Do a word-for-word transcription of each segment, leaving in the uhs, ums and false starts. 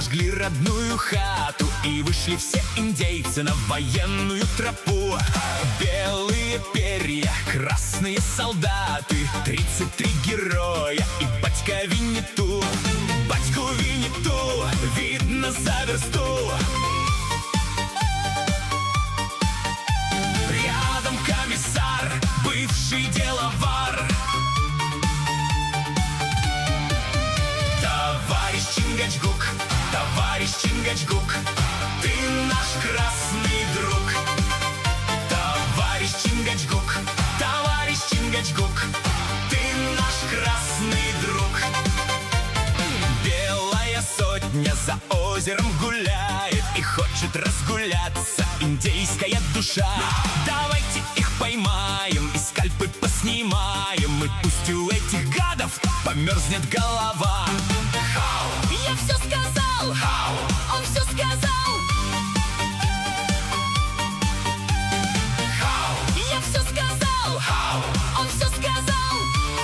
Сожгли родную хату и вышли все индейцы на военную тропу. Белые перья, красные солдаты, тридцать три героя и батька Винниту. Батьку Винниту видно за версту. Рядом комиссар, бывший деловар. Товарищ Чингачгук, товарищ Чингачгук, ты наш красный друг. Товарищ Чингачгук, товарищ Чингачгук, ты наш красный друг. Белая сотня за озером гуляет и хочет разгуляться индейская душа. Давайте их поймаем и скальпы поснимаем, и пусть у этих гадов померзнет голова. Хау! Я все сказал! Хау! Он все сказал! Хау! Я все сказал! Хау! Он все сказал!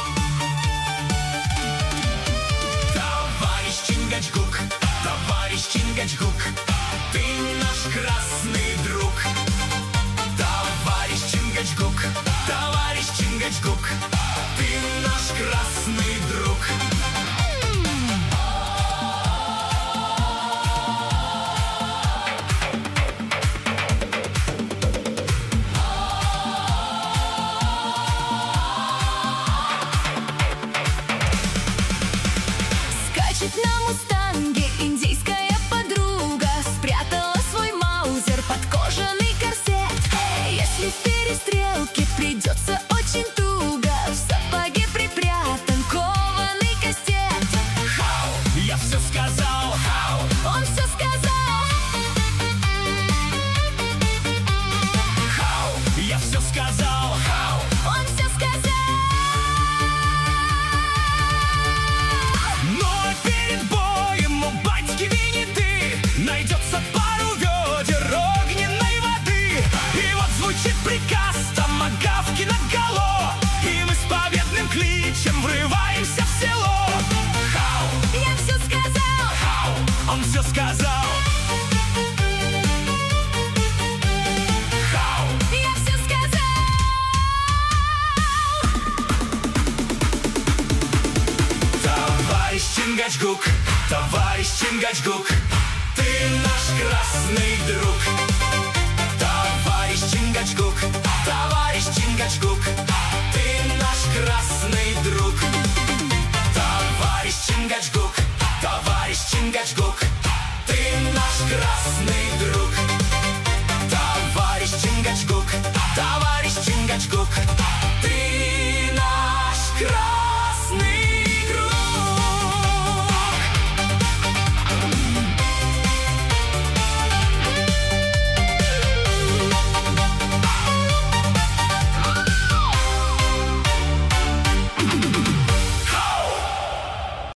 Товарищ Чингачгук, товарищ Чингачгук, ты наш красный друг. Товарищ Чингачгук, товарищ Чингачгук, ты наш красный друг. Скачет на мустанге индейская подруга, спрятала свой маузер под кожаный корсет. Если в перестрелке придется очень туго, в сапоге припрятан кованый кастет. Хау! Я все сказал! Хау! Он все сказал! Хау! Я все сказал! Хау! Он все сказал! Но перед боем у батьки Винниты найдется пару ведер огненной воды. И вот звучит приказ томагавки наголо, и мы с победным кличем врываемся в село. Хау! Я все сказал! Хау! Он все сказал! Хау! Я все сказал! Товарищ Чингачгук, товарищ Чингачгук, ты наш красный друг. Товарищ Чингачгук, товарищ Чингачгук, ты наш красный друг. Товарищ Чингачгук, товарищ Чингачгук, ты наш красный друг.